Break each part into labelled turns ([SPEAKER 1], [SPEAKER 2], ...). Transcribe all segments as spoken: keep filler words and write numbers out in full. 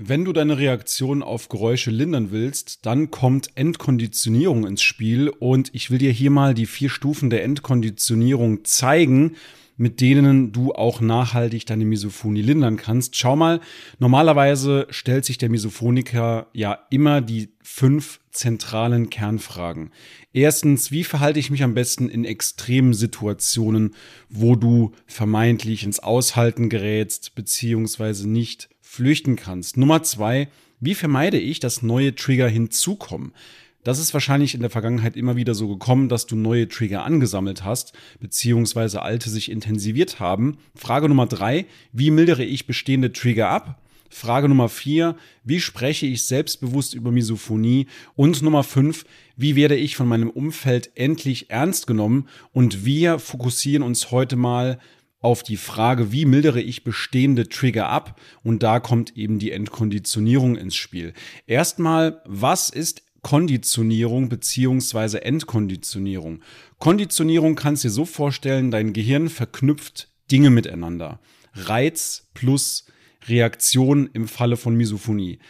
[SPEAKER 1] Wenn du deine Reaktion auf Geräusche lindern willst, dann kommt Entkonditionierung ins Spiel und ich will dir hier mal die vier Stufen der Entkonditionierung zeigen, mit denen du auch nachhaltig deine Misophonie lindern kannst. Schau mal, normalerweise stellt sich der Misophoniker ja immer die fünf zentralen Kernfragen. Erstens, wie verhalte ich mich am besten in extremen Situationen, wo du vermeintlich ins Aushalten gerätst, beziehungsweise nicht flüchten kannst. Nummer zwei, wie vermeide ich, dass neue Trigger hinzukommen? Das ist wahrscheinlich in der Vergangenheit immer wieder so gekommen, dass du neue Trigger angesammelt hast, beziehungsweise alte sich intensiviert haben. Frage Nummer drei, wie mildere ich bestehende Trigger ab? Frage Nummer vier, wie spreche ich selbstbewusst über Misophonie? Und Nummer fünf, wie werde ich von meinem Umfeld endlich ernst genommen? Und wir fokussieren uns heute mal auf die Frage, wie mildere ich bestehende Trigger ab? Und da kommt eben die Entkonditionierung ins Spiel. Erstmal, was ist Konditionierung beziehungsweise Entkonditionierung? Konditionierung kannst du dir so vorstellen, dein Gehirn verknüpft Dinge miteinander. Reiz plus Reaktion im Falle von Misophonie.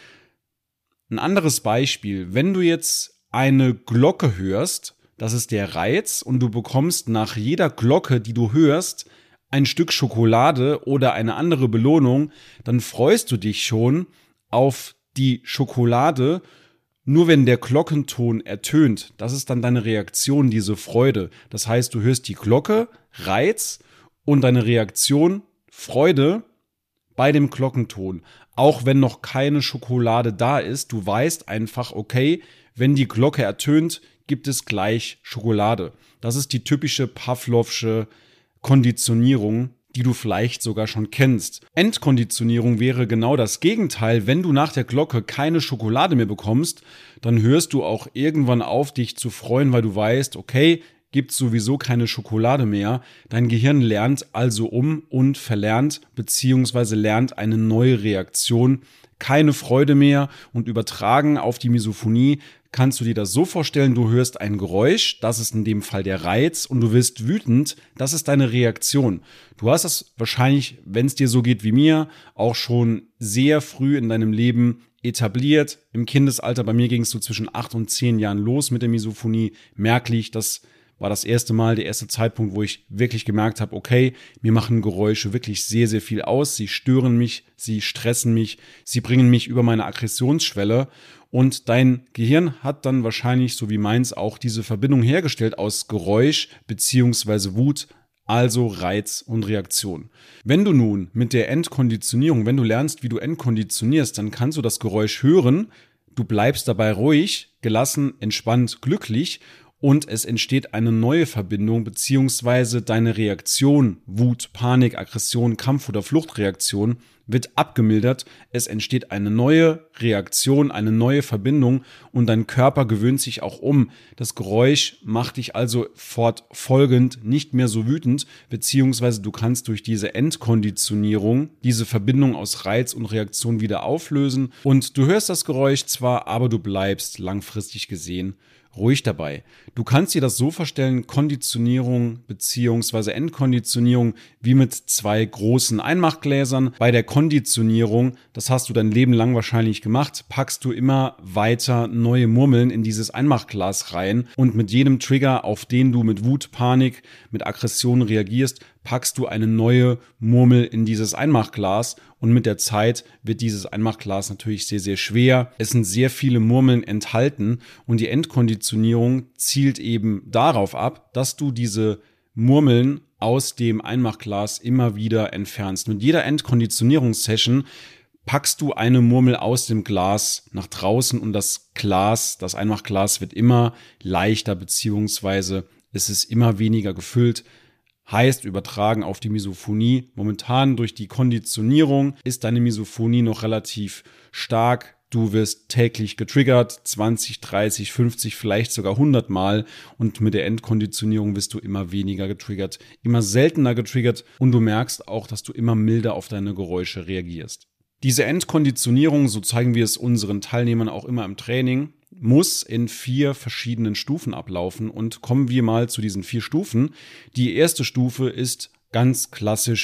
[SPEAKER 1] Ein anderes Beispiel, wenn du jetzt eine Glocke hörst, das ist der Reiz, und du bekommst nach jeder Glocke, die du hörst, ein Stück Schokolade oder eine andere Belohnung, dann freust du dich schon auf die Schokolade, nur wenn der Glockenton ertönt. Das ist dann deine Reaktion, diese Freude. Das heißt, du hörst die Glocke, Reiz, und deine Reaktion, Freude, bei dem Glockenton. Auch wenn noch keine Schokolade da ist, du weißt einfach, okay, wenn die Glocke ertönt, gibt es gleich Schokolade. Das ist die typische Pavlovsche Konditionierung, die du vielleicht sogar schon kennst. Entkonditionierung wäre genau das Gegenteil. Wenn du nach der Glocke keine Schokolade mehr bekommst, dann hörst du auch irgendwann auf, dich zu freuen, weil du weißt, okay, gibt sowieso keine Schokolade mehr. Dein Gehirn lernt also um und verlernt beziehungsweise lernt eine neue Reaktion. Keine Freude mehr, und übertragen auf die Misophonie kannst du dir das so vorstellen, du hörst ein Geräusch, das ist in dem Fall der Reiz, und du wirst wütend, das ist deine Reaktion. Du hast das wahrscheinlich, wenn es dir so geht wie mir, auch schon sehr früh in deinem Leben etabliert. Im Kindesalter, bei mir ging es so zwischen acht und zehn Jahren los mit der Misophonie, merklich, das war das erste Mal, der erste Zeitpunkt, wo ich wirklich gemerkt habe, okay, mir machen Geräusche wirklich sehr, sehr viel aus. Sie stören mich, sie stressen mich, sie bringen mich über meine Aggressionsschwelle. Und dein Gehirn hat dann wahrscheinlich, so wie meins, auch diese Verbindung hergestellt aus Geräusch beziehungsweise Wut, also Reiz und Reaktion. Wenn du nun mit der Entkonditionierung, wenn du lernst, wie du entkonditionierst, dann kannst du das Geräusch hören, du bleibst dabei ruhig, gelassen, entspannt, glücklich, und es entsteht eine neue Verbindung, beziehungsweise deine Reaktion, Wut, Panik, Aggression, Kampf- oder Fluchtreaktion wird abgemildert. Es entsteht eine neue Reaktion, eine neue Verbindung, und dein Körper gewöhnt sich auch um. Das Geräusch macht dich also fortfolgend nicht mehr so wütend, beziehungsweise du kannst durch diese Entkonditionierung diese Verbindung aus Reiz und Reaktion wieder auflösen. Und du hörst das Geräusch zwar, aber du bleibst langfristig gesehen ruhig dabei. Du kannst dir das so vorstellen, Konditionierung bzw. Entkonditionierung wie mit zwei großen Einmachgläsern. Bei der Konditionierung, das hast du dein Leben lang wahrscheinlich gemacht, packst du immer weiter neue Murmeln in dieses Einmachglas rein, und mit jedem Trigger, auf den du mit Wut, Panik, mit Aggression reagierst, packst du eine neue Murmel in dieses Einmachglas, und mit der Zeit wird dieses Einmachglas natürlich sehr, sehr schwer. Es sind sehr viele Murmeln enthalten, und die Entkonditionierung zielt eben darauf ab, dass du diese Murmeln aus dem Einmachglas immer wieder entfernst. Mit jeder Entkonditionierungssession packst du eine Murmel aus dem Glas nach draußen, und das Glas, das Einmachglas wird immer leichter, beziehungsweise es ist immer weniger gefüllt. Heißt, übertragen auf die Misophonie, momentan durch die Konditionierung ist deine Misophonie noch relativ stark. Du wirst täglich getriggert, zwanzig, dreißig, fünfzig, vielleicht sogar hundert Mal, und mit der Entkonditionierung wirst du immer weniger getriggert, immer seltener getriggert, und du merkst auch, dass du immer milder auf deine Geräusche reagierst. Diese Entkonditionierung, so zeigen wir es unseren Teilnehmern auch immer im Training, muss in vier verschiedenen Stufen ablaufen, und kommen wir mal zu diesen vier Stufen. Die erste Stufe ist ganz klassisch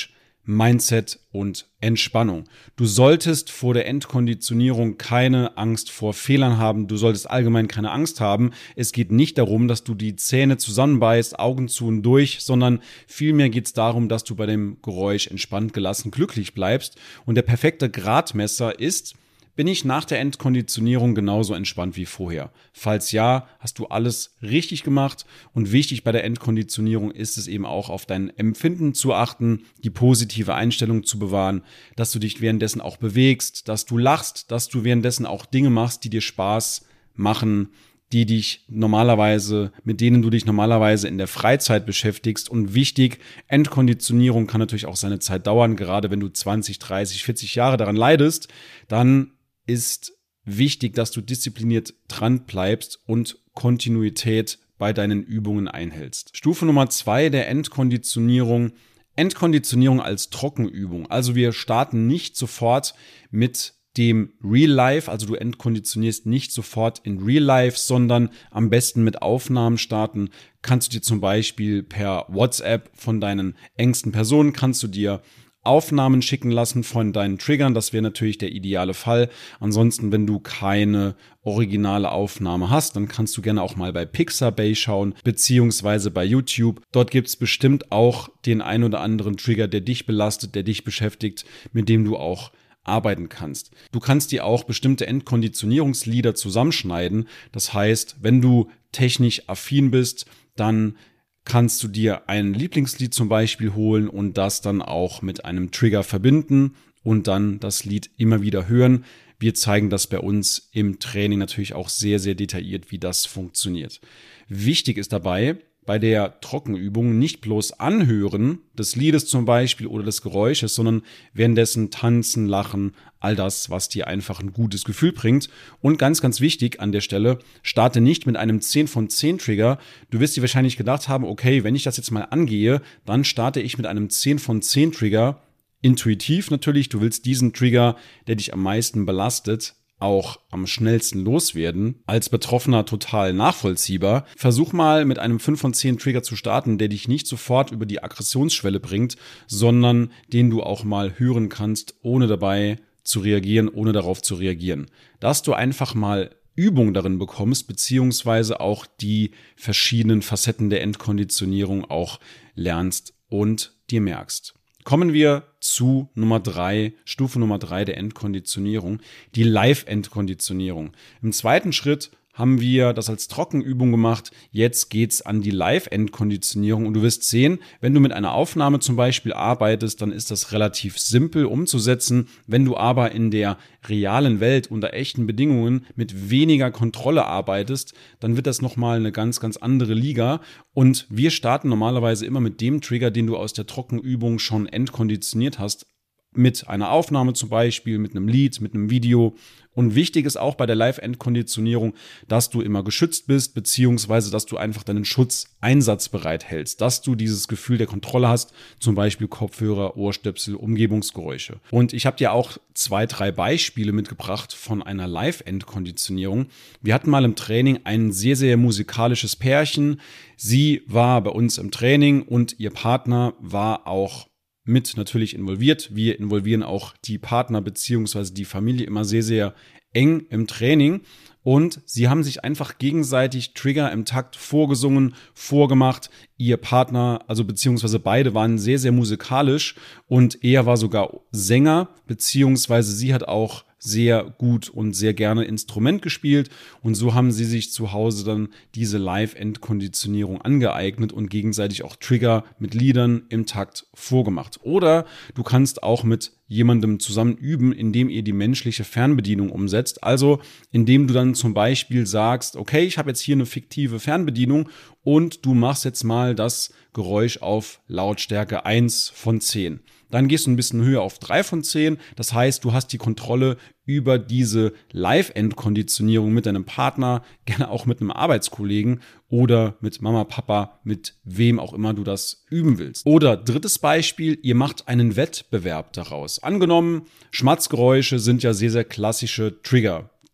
[SPEAKER 1] Mindset und Entspannung. Du solltest vor der Endkonditionierung keine Angst vor Fehlern haben. Du solltest allgemein keine Angst haben. Es geht nicht darum, dass du die Zähne zusammenbeißt, Augen zu und durch, sondern vielmehr geht es darum, dass du bei dem Geräusch entspannt, gelassen, glücklich bleibst. Und der perfekte Gradmesser ist: Bin ich nach der Endkonditionierung genauso entspannt wie vorher? Falls ja, hast du alles richtig gemacht. Und wichtig bei der Endkonditionierung ist es eben auch, auf dein Empfinden zu achten, die positive Einstellung zu bewahren, dass du dich währenddessen auch bewegst, dass du lachst, dass du währenddessen auch Dinge machst, die dir Spaß machen, die dich normalerweise, mit denen du dich normalerweise in der Freizeit beschäftigst. Und wichtig, Endkonditionierung kann natürlich auch seine Zeit dauern. Gerade wenn du zwanzig, dreißig, vierzig Jahre daran leidest, dann ist wichtig, dass du diszipliniert dran bleibst und Kontinuität bei deinen Übungen einhältst. Stufe Nummer zwei der Endkonditionierung. Endkonditionierung als Trockenübung. Also wir starten nicht sofort mit dem Real Life, also du endkonditionierst nicht sofort in Real Life, sondern am besten mit Aufnahmen starten. Kannst du dir zum Beispiel per WhatsApp von deinen engsten Personen, kannst du dir Aufnahmen schicken lassen von deinen Triggern. Das wäre natürlich der ideale Fall. Ansonsten, wenn du keine originale Aufnahme hast, dann kannst du gerne auch mal bei Pixabay schauen, beziehungsweise bei YouTube. Dort gibt es bestimmt auch den ein oder anderen Trigger, der dich belastet, der dich beschäftigt, mit dem du auch arbeiten kannst. Du kannst dir auch bestimmte Endkonditionierungslieder zusammenschneiden. Das heißt, wenn du technisch affin bist, dann kannst du dir ein Lieblingslied zum Beispiel holen und das dann auch mit einem Trigger verbinden und dann das Lied immer wieder hören. Wir zeigen das bei uns im Training natürlich auch sehr, sehr detailliert, wie das funktioniert. Wichtig ist dabei, bei der Trockenübung nicht bloß anhören des Liedes zum Beispiel oder des Geräusches, sondern währenddessen tanzen, lachen, all das, was dir einfach ein gutes Gefühl bringt. Und ganz, ganz wichtig an der Stelle, starte nicht mit einem zehn von zehn Trigger. Du wirst dir wahrscheinlich gedacht haben, okay, wenn ich das jetzt mal angehe, dann starte ich mit einem zehn von zehn Trigger. Intuitiv natürlich, du willst diesen Trigger, der dich am meisten belastet, auch am schnellsten loswerden. Als Betroffener total nachvollziehbar. Versuch mal mit einem fünf von zehn Trigger zu starten, der dich nicht sofort über die Aggressionsschwelle bringt, sondern den du auch mal hören kannst, ohne dabei zu reagieren, ohne darauf zu reagieren. Dass du einfach mal Übung darin bekommst, beziehungsweise auch die verschiedenen Facetten der Endkonditionierung auch lernst und dir merkst. Kommen wir zu Nummer drei, Stufe Nummer drei der Endkonditionierung, die Live-Endkonditionierung. Im zweiten Schritt haben wir das als Trockenübung gemacht. Jetzt geht's an die Live-Endkonditionierung und du wirst sehen, wenn du mit einer Aufnahme zum Beispiel arbeitest, dann ist das relativ simpel umzusetzen. Wenn du aber in der realen Welt unter echten Bedingungen mit weniger Kontrolle arbeitest, dann wird das nochmal eine ganz, ganz andere Liga. Und wir starten normalerweise immer mit dem Trigger, den du aus der Trockenübung schon endkonditioniert hast, mit einer Aufnahme zum Beispiel, mit einem Lied, mit einem Video. Und wichtig ist auch bei der Live-Endkonditionierung, dass du immer geschützt bist, beziehungsweise dass du einfach deinen Schutz einsatzbereit hältst, dass du dieses Gefühl der Kontrolle hast, zum Beispiel Kopfhörer, Ohrstöpsel, Umgebungsgeräusche. Und ich habe dir auch zwei, drei Beispiele mitgebracht von einer Live-Endkonditionierung. Wir hatten mal im Training ein sehr, sehr musikalisches Pärchen. Sie war bei uns im Training und ihr Partner war auch mit natürlich involviert. Wir involvieren auch die Partner beziehungsweise die Familie immer sehr, sehr eng im Training. Und sie haben sich einfach gegenseitig Trigger im Takt vorgesungen, vorgemacht. Ihr Partner, also beziehungsweise beide waren sehr, sehr musikalisch und er war sogar Sänger, beziehungsweise sie hat auch sehr gut und sehr gerne Instrument gespielt und so haben sie sich zu Hause dann diese Live-Endkonditionierung angeeignet und gegenseitig auch Trigger mit Liedern im Takt vorgemacht. Oder du kannst auch mit jemandem zusammen üben, indem ihr die menschliche Fernbedienung umsetzt. Also indem du dann zum Beispiel sagst, okay, ich habe jetzt hier eine fiktive Fernbedienung und du machst jetzt mal das Geräusch auf Lautstärke eins von zehn. Dann gehst du ein bisschen höher auf drei von zehn. Das heißt, du hast die Kontrolle über diese Live-Endkonditionierung mit deinem Partner, gerne auch mit einem Arbeitskollegen oder mit Mama, Papa, mit wem auch immer du das üben willst. Oder drittes Beispiel, ihr macht einen Wettbewerb daraus. Angenommen, Schmatzgeräusche sind ja sehr, sehr klassische Trigger.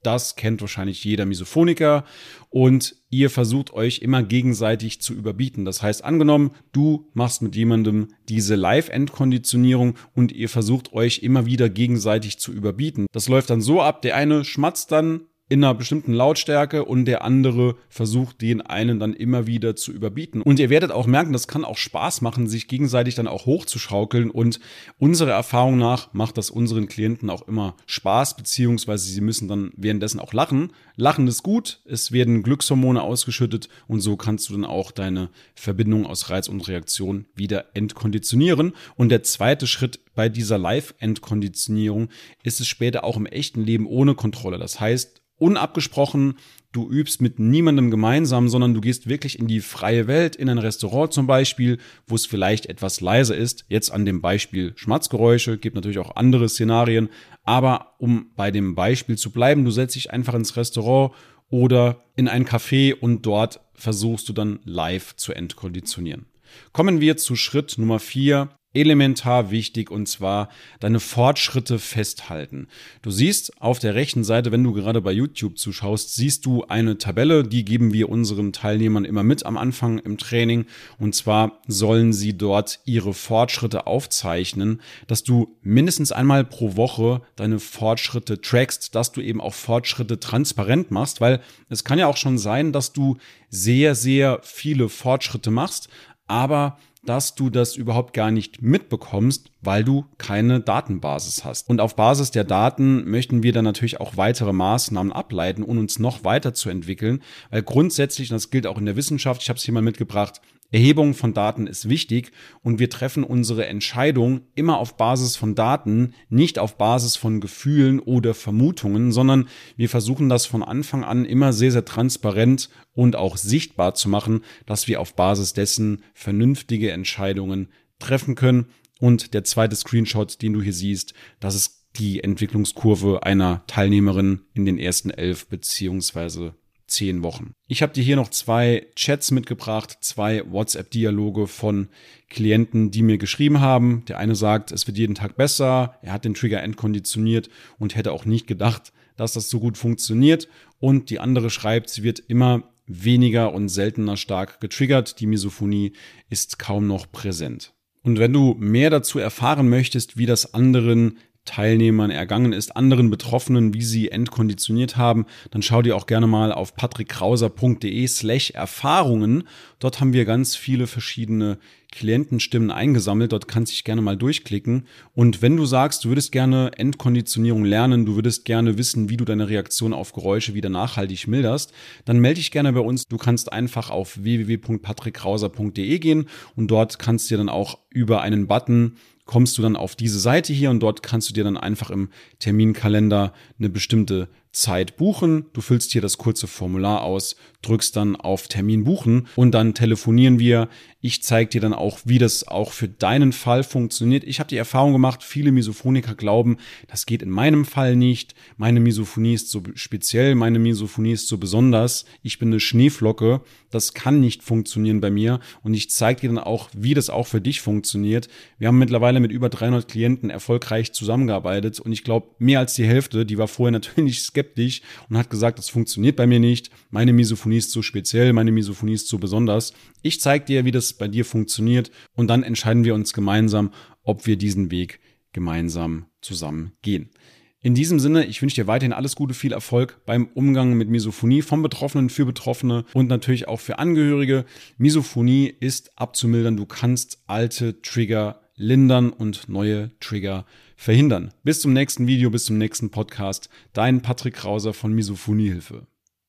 [SPEAKER 1] Das kennt wahrscheinlich jeder Misophoniker und ihr versucht euch immer gegenseitig zu überbieten. Das heißt, angenommen, du machst mit jemandem diese Live-Endkonditionierung und ihr versucht euch immer wieder gegenseitig zu überbieten. Das läuft dann so ab, der eine schmatzt dann in einer bestimmten Lautstärke und der andere versucht, den einen dann immer wieder zu überbieten. Und ihr werdet auch merken, das kann auch Spaß machen, sich gegenseitig dann auch hochzuschaukeln. Und unserer Erfahrung nach macht das unseren Klienten auch immer Spaß, beziehungsweise sie müssen dann währenddessen auch lachen. Lachen ist gut, es werden Glückshormone ausgeschüttet und so kannst du dann auch deine Verbindung aus Reiz und Reaktion wieder entkonditionieren. Und der zweite Schritt bei dieser Live-Endkonditionierung ist es später auch im echten Leben ohne Kontrolle. Das heißt, unabgesprochen, du übst mit niemandem gemeinsam, sondern du gehst wirklich in die freie Welt, in ein Restaurant zum Beispiel, wo es vielleicht etwas leiser ist. Jetzt an dem Beispiel Schmatzgeräusche, gibt natürlich auch andere Szenarien, aber um bei dem Beispiel zu bleiben, du setzt dich einfach ins Restaurant oder in ein Café und dort versuchst du dann live zu entkonditionieren. Kommen wir zu Schritt Nummer vier. Elementar wichtig, und zwar deine Fortschritte festhalten. Du siehst auf der rechten Seite, wenn du gerade bei YouTube zuschaust, siehst du eine Tabelle, die geben wir unseren Teilnehmern immer mit am Anfang im Training. Und zwar sollen sie dort ihre Fortschritte aufzeichnen, dass du mindestens einmal pro Woche deine Fortschritte trackst, dass du eben auch Fortschritte transparent machst, weil es kann ja auch schon sein, dass du sehr, sehr viele Fortschritte machst, aber dass du das überhaupt gar nicht mitbekommst, weil du keine Datenbasis hast. Und auf Basis der Daten möchten wir dann natürlich auch weitere Maßnahmen ableiten, um uns noch weiterzuentwickeln, weil grundsätzlich, und das gilt auch in der Wissenschaft, ich habe es hier mal mitgebracht, Erhebung von Daten ist wichtig und wir treffen unsere Entscheidung immer auf Basis von Daten, nicht auf Basis von Gefühlen oder Vermutungen, sondern wir versuchen das von Anfang an immer sehr, sehr transparent und auch sichtbar zu machen, dass wir auf Basis dessen vernünftige Entscheidungen treffen können. Und der zweite Screenshot, den du hier siehst, das ist die Entwicklungskurve einer Teilnehmerin in den ersten elf beziehungsweise zehn Wochen. Ich habe dir hier noch zwei Chats mitgebracht, zwei WhatsApp-Dialoge von Klienten, die mir geschrieben haben. Der eine sagt, es wird jeden Tag besser, er hat den Trigger entkonditioniert und hätte auch nicht gedacht, dass das so gut funktioniert. Und die andere schreibt, sie wird immer weniger und seltener stark getriggert. Die Misophonie ist kaum noch präsent. Und wenn du mehr dazu erfahren möchtest, wie das anderen Teilnehmern ergangen ist, anderen Betroffenen, wie sie entkonditioniert haben, dann schau dir auch gerne mal auf patrickkrauser.de slash Erfahrungen. Dort haben wir ganz viele verschiedene Klientenstimmen eingesammelt. Dort kannst du dich gerne mal durchklicken. Und wenn du sagst, du würdest gerne Endkonditionierung lernen, du würdest gerne wissen, wie du deine Reaktion auf Geräusche wieder nachhaltig milderst, dann melde dich gerne bei uns. Du kannst einfach auf w w w punkt patrickkrauser punkt de gehen und dort kannst du dir dann auch über einen Button kommst du dann auf diese Seite hier und dort kannst du dir dann einfach im Terminkalender eine bestimmte Zeit buchen. Du füllst hier das kurze Formular aus, drückst dann auf Termin buchen und dann telefonieren wir. Ich zeige dir dann auch, wie das auch für deinen Fall funktioniert. Ich habe die Erfahrung gemacht, viele Misophoniker glauben, das geht in meinem Fall nicht. Meine Misophonie ist so speziell, meine Misophonie ist so besonders. Ich bin eine Schneeflocke. Das kann nicht funktionieren bei mir und ich zeige dir dann auch, wie das auch für dich funktioniert. Wir haben mittlerweile mit über dreihundert Klienten erfolgreich zusammengearbeitet und ich glaube, mehr als die Hälfte, die war vorher natürlich skeptisch und hat gesagt, das funktioniert bei mir nicht. Meine Misophonie ist so speziell, meine Misophonie ist so besonders. Ich zeige dir, wie das bei dir funktioniert und dann entscheiden wir uns gemeinsam, ob wir diesen Weg gemeinsam zusammen gehen. In diesem Sinne, ich wünsche dir weiterhin alles Gute, viel Erfolg beim Umgang mit Misophonie von Betroffenen für Betroffene und natürlich auch für Angehörige. Misophonie ist abzumildern. Du kannst alte Trigger lindern und neue Trigger verhindern. Bis zum nächsten Video, bis zum nächsten Podcast. Dein Patrick Krauser von Misophoniehilfe.